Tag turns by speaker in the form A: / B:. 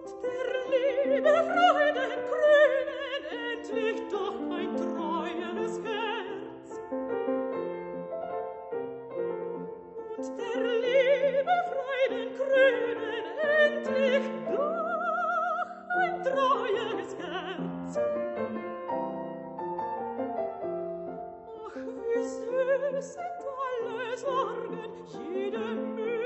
A: Der Liebe Freuden krönen endlich doch ein treues Herz. Und der Liebe Freuden krönen endlich doch ein treues Herz. Ach, wie süß sind alle Sorgen, jede Mühe